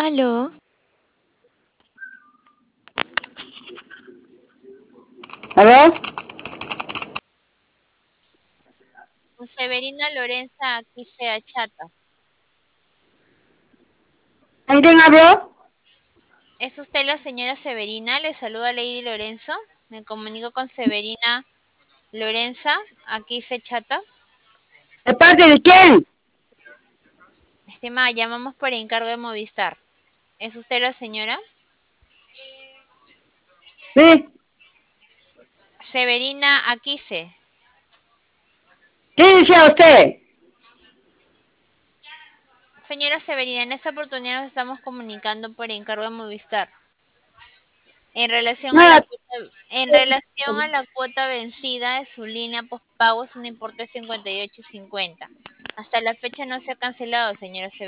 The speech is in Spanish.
Aló, ¿Aló? Severina Lorenza, aquí sea chata. ¿Con quién habló? ¿Es usted la señora Severina? Le saluda Lady Lorenzo. Me comunico con Severina Lorenza, aquí se chata. ¿De parte de quién? Estimada, llamamos por encargo de Movistar. ¿Es usted la señora? Sí. Severina Aquise. ¿Qué desea usted? Señora Severina, en esta oportunidad nos estamos comunicando por encargo de Movistar. En relación a la Nada. cuota, en relación a la cuota vencida de su línea postpago es un importe de 58.50. Hasta la fecha no se ha cancelado, señora Severina.